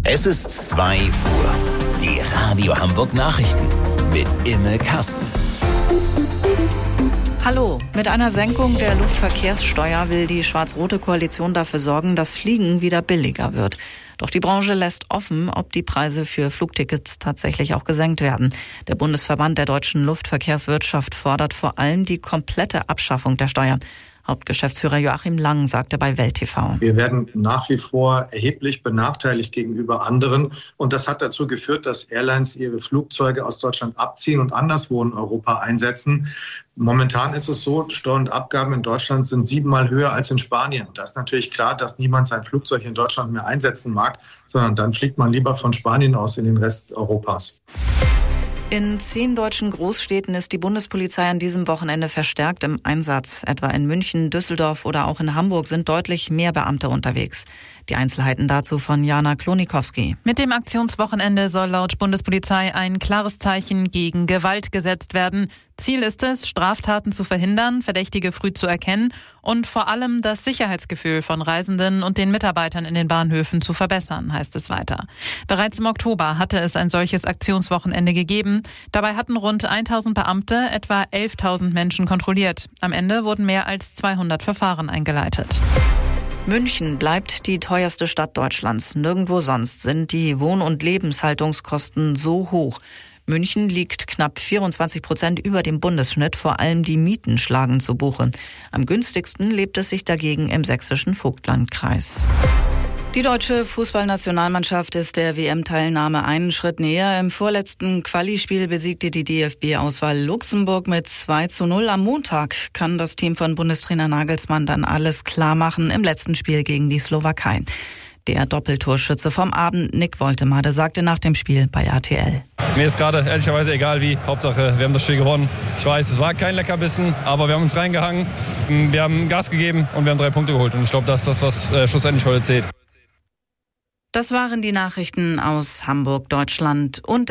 Es ist 2 Uhr. Die Radio Hamburg Nachrichten mit Imme Kasten. Hallo, mit einer Senkung der Luftverkehrssteuer will die schwarz-rote Koalition dafür sorgen, dass Fliegen wieder billiger wird. Doch die Branche lässt offen, ob die Preise für Flugtickets tatsächlich auch gesenkt werden. Der Bundesverband der deutschen Luftverkehrswirtschaft fordert vor allem die komplette Abschaffung der Steuer. Hauptgeschäftsführer Joachim Lang sagte bei Welt TV: Wir werden nach wie vor erheblich benachteiligt gegenüber anderen. Und das hat dazu geführt, dass Airlines ihre Flugzeuge aus Deutschland abziehen und anderswo in Europa einsetzen. Momentan ist es so, Steuern und Abgaben in Deutschland sind 7-mal höher als in Spanien. Da ist natürlich klar, dass niemand sein Flugzeug in Deutschland mehr einsetzen mag, sondern dann fliegt man lieber von Spanien aus in den Rest Europas. In 10 deutschen Großstädten ist die Bundespolizei an diesem Wochenende verstärkt im Einsatz. Etwa in München, Düsseldorf oder auch in Hamburg sind deutlich mehr Beamte unterwegs. Die Einzelheiten dazu von Jana Klonikowski. Mit dem Aktionswochenende soll laut Bundespolizei ein klares Zeichen gegen Gewalt gesetzt werden. Ziel ist es, Straftaten zu verhindern, Verdächtige früh zu erkennen und vor allem das Sicherheitsgefühl von Reisenden und den Mitarbeitern in den Bahnhöfen zu verbessern, heißt es weiter. Bereits im Oktober hatte es ein solches Aktionswochenende gegeben. Dabei hatten rund 1000 Beamte etwa 11.000 Menschen kontrolliert. Am Ende wurden mehr als 200 Verfahren eingeleitet. München bleibt die teuerste Stadt Deutschlands. Nirgendwo sonst sind die Wohn- und Lebenshaltungskosten so hoch. München liegt knapp 24% über dem Bundesschnitt, vor allem die Mieten schlagen zu Buche. Am günstigsten lebt es sich dagegen im sächsischen Vogtlandkreis. Die deutsche Fußballnationalmannschaft ist der WM-Teilnahme einen Schritt näher. Im vorletzten Quali-Spiel besiegte die DFB-Auswahl Luxemburg mit 2:0. Am Montag kann das Team von Bundestrainer Nagelsmann dann alles klar machen im letzten Spiel gegen die Slowakei. Der Doppeltorschütze vom Abend, Nick Woltemade, sagte nach dem Spiel bei RTL: Mir ist gerade ehrlicherweise egal wie. Hauptsache, wir haben das Spiel gewonnen. Ich weiß, es war kein Leckerbissen, aber wir haben uns reingehangen. Wir haben Gas gegeben und wir haben 3 Punkte geholt. Und ich glaube, das ist das, was schlussendlich heute zählt. Das waren die Nachrichten aus Hamburg, Deutschland und